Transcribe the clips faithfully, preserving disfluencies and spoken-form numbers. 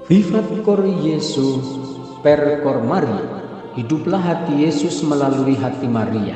Vivat cor Yesus per cor Maria. Hiduplah hati Yesus melalui hati Maria.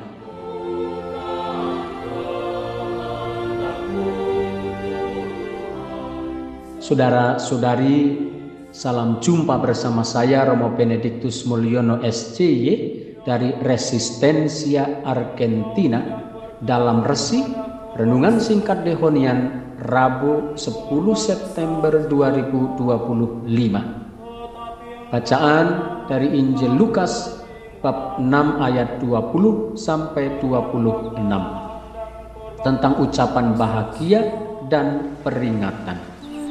Saudara-saudari, salam jumpa bersama saya Romo Benedictus Mulyono S C Y dari Resistencia Argentina dalam resi Renungan Singkat Dehonian Rabu sepuluh September dua ribu dua puluh lima. Bacaan dari Injil Lukas bab enam ayat dua puluh sampai dua puluh enam tentang ucapan bahagia dan peringatan.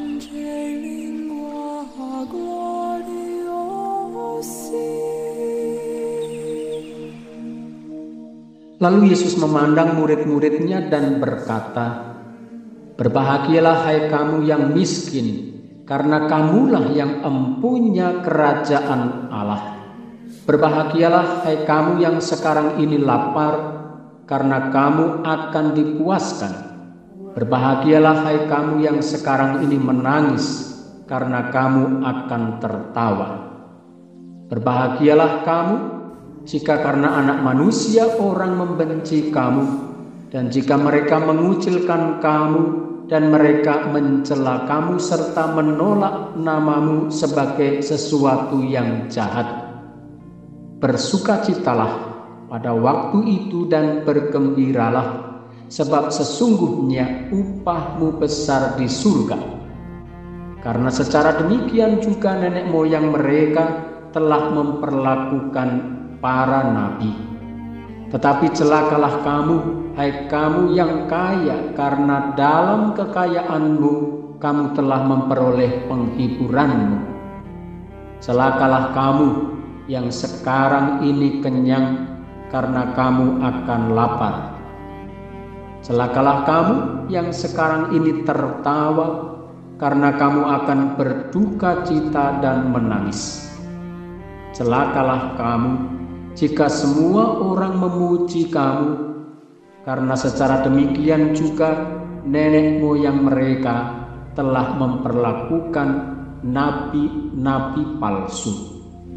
Lalu Yesus memandang murid-muridnya dan berkata, "Berbahagialah hai kamu yang miskin, karena kamulah yang empunya kerajaan Allah. Berbahagialah hai kamu yang sekarang ini lapar, karena kamu akan dipuaskan. Berbahagialah hai kamu yang sekarang ini menangis, karena kamu akan tertawa. Berbahagialah kamu jika karena anak manusia orang membenci kamu, dan jika mereka mengucilkan kamu, dan mereka mencela kamu, serta menolak namamu sebagai sesuatu yang jahat. Bersukacitalah pada waktu itu dan bergembiralah, sebab sesungguhnya upahmu besar di surga. Karena secara demikian juga nenek moyang mereka telah memperlakukan para nabi. Tetapi celakalah kamu, hai kamu yang kaya, karena dalam kekayaanmu kamu telah memperoleh penghiburanmu. Celakalah kamu yang sekarang ini kenyang, karena kamu akan lapar. Celakalah kamu yang sekarang ini tertawa, karena kamu akan berduka cita dan menangis. Celakalah kamu jika semua orang memuji kamu, karena secara demikian juga nenek moyang mereka telah memperlakukan nabi-nabi palsu."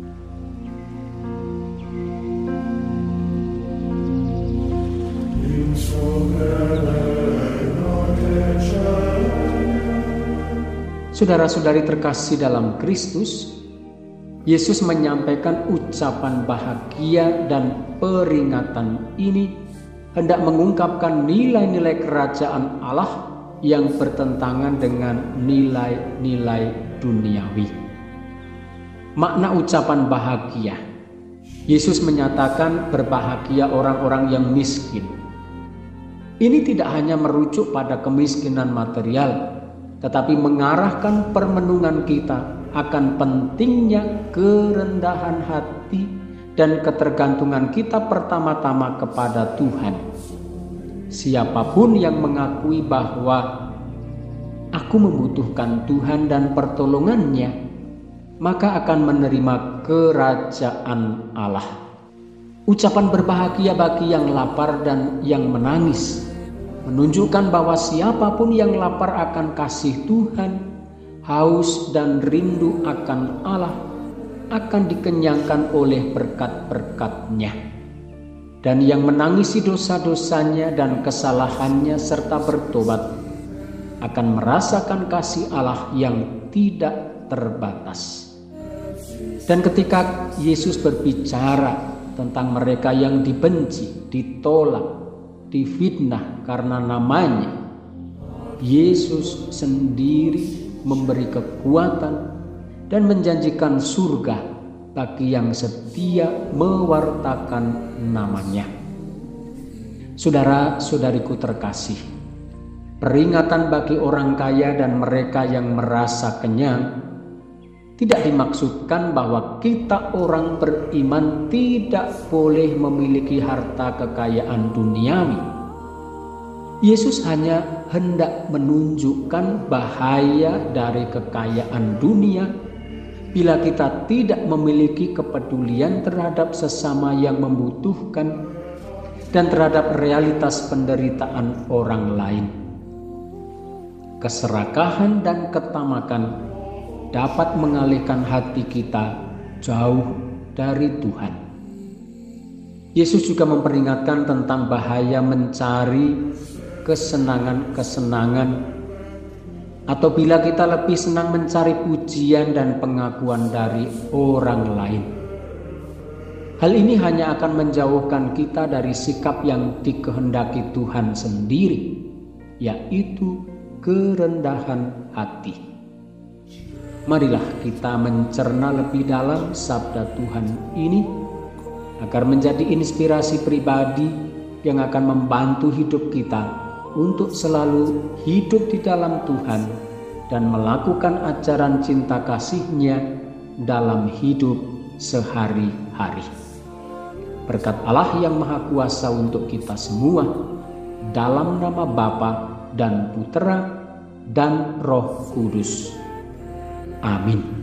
Saudara-saudari terkasih dalam Kristus, Yesus menyampaikan ucapan bahagia dan peringatan ini hendak mengungkapkan nilai-nilai kerajaan Allah yang bertentangan dengan nilai-nilai duniawi. Makna ucapan bahagia, Yesus menyatakan berbahagia orang-orang yang miskin. Ini tidak hanya merujuk pada kemiskinan material, tetapi mengarahkan permenungan kita akan pentingnya kerendahan hati dan ketergantungan kita pertama-tama kepada Tuhan. Siapapun yang mengakui bahwa aku membutuhkan Tuhan dan pertolongannya, maka akan menerima kerajaan Allah. Ucapan berbahagia bagi yang lapar dan yang menangis menunjukkan bahwa siapapun yang lapar akan kasih Tuhan, haus dan rindu akan Allah, akan dikenyangkan oleh berkat-berkat-Nya. Dan yang menangisi dosa-dosanya dan kesalahannya serta bertobat akan merasakan kasih Allah yang tidak terbatas. Dan ketika Yesus berbicara tentang mereka yang dibenci, ditolak, difitnah karena namanya, Yesus sendiri memberi kekuatan dan menjanjikan surga bagi yang setia mewartakan namanya. Saudara-saudariku terkasih, peringatan bagi orang kaya dan mereka yang merasa kenyang tidak dimaksudkan bahwa kita orang beriman tidak boleh memiliki harta kekayaan duniawi. Yesus hanya hendak menunjukkan bahaya dari kekayaan dunia bila kita tidak memiliki kepedulian terhadap sesama yang membutuhkan dan terhadap realitas penderitaan orang lain. Keserakahan dan ketamakan dapat mengalihkan hati kita jauh dari Tuhan. Yesus juga memperingatkan tentang bahaya mencari kesenangan-kesenangan, atau bila kita lebih senang mencari pujian dan pengakuan dari orang lain. Hal ini hanya akan menjauhkan kita dari sikap yang dikehendaki Tuhan sendiri, yaitu kerendahan hati. Marilah kita mencerna lebih dalam sabda Tuhan ini, agar menjadi inspirasi pribadi yang akan membantu hidup kita untuk selalu hidup di dalam Tuhan dan melakukan ajaran cinta kasih-Nya dalam hidup sehari-hari. Berkat Allah yang Maha Kuasa untuk kita semua, dalam nama Bapa dan Putera dan Roh Kudus. Amin.